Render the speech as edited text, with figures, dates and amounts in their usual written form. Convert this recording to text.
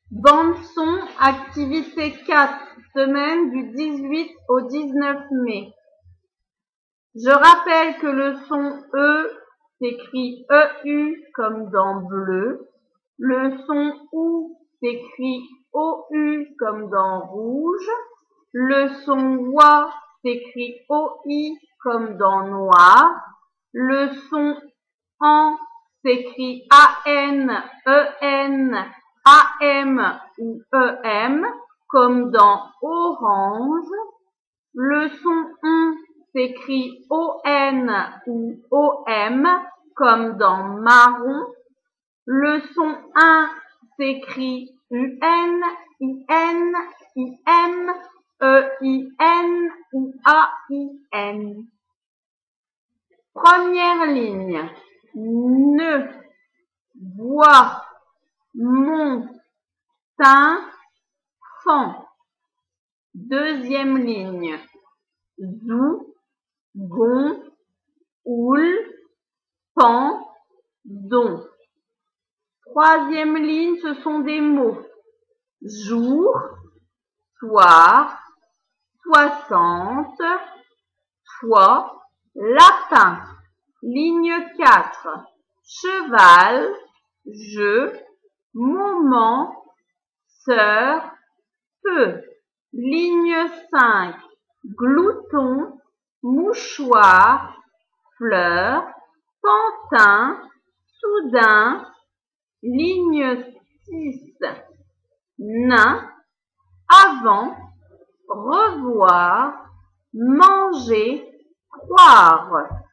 Bande son, activité 4, semaine du 18 au 19 mai. Je rappelle que le son E s'écrit EU comme dans bleu. Le son OU s'écrit OU comme dans rouge. Le son OIA s'écrit OI comme dans noir. Le son AN s'écrit AN, EN, AM ou EM comme dans orange. Le son ON s'écrit ON ou OM comme dans marron. Le son IN s'écrit UN, IN, IM, EIN ou AIN. Première ligne. Ne, bois, mon, teint, fan. Deuxième ligne. Zou, gon, oul, pan, don. Troisième ligne, ce sont des mots. Jour, soir, 60, fois, lapin. Ligne 4. Cheval, jeu, moment, sœur, feu. Ligne 5. Glouton, mouchoir, fleur, pantin, soudain. Ligne 6. Nain, avant, revoir, manger, croire.